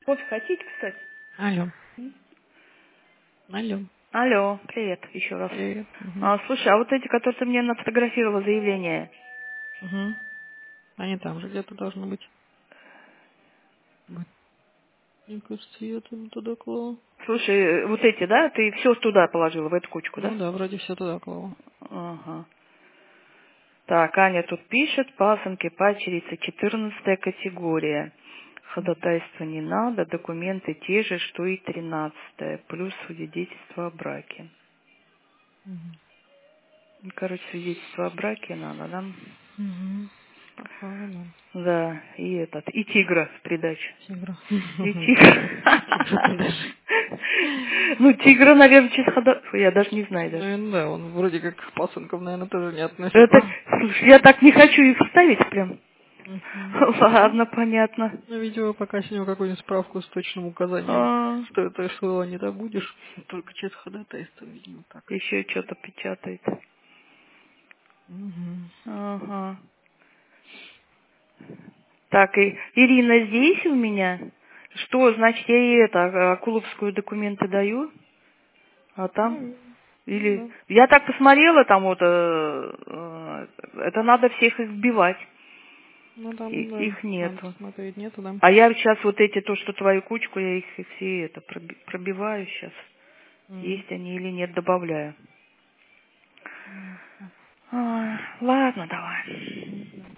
Кофе хотите, кстати? Алло. Алло. Алло, привет еще раз. Привет. Угу. Слушай, а вот эти, которые ты мне нафотографировала заявление, Угу. Они там же где-то должны быть. Вот. Мне кажется, я там туда клала. слушай, вот эти, да, ты все туда положила, в эту кучку, Ну да? да, вроде все туда клала. Ага. Так, Аня тут пишет, пасынки, падчерица, 14 категория. Ходатайства не надо, документы те же, что и 13, плюс свидетельство о браке. Угу. Ну, короче, свидетельство о браке надо, да? Угу. Похоже, да. Да, и тигра в придачу. Тигра. И тигр. Тигра-то даже. Ну, тигра, наверное, через хода... Фу, я даже не знаю даже. Ну да, он вроде как к пасынкам, наверное, тоже не Это, относится. слушай, я так не хочу их ставить прям. Угу. Ладно, понятно. Ну, видимо, пока с него какую-нибудь справку с точным указанием, А, что это СВО не добудешь. Только через ходатайство, видимо, так. еще что-то печатает. Угу. Ага. Так, и Ирина здесь у меня? Что, значит, я ей Акуловскую документы даю? А там? Ну, ну Или... да. Я так посмотрела, там вот... это надо всех их вбивать. Ну там, да, Их надо нету. посмотреть, нету, да? А я сейчас вот эти, то, что твою кучку, я их все это пробиваю сейчас. М. Есть они или нет, добавляю. Ясно. Ладно, давай. Мгм.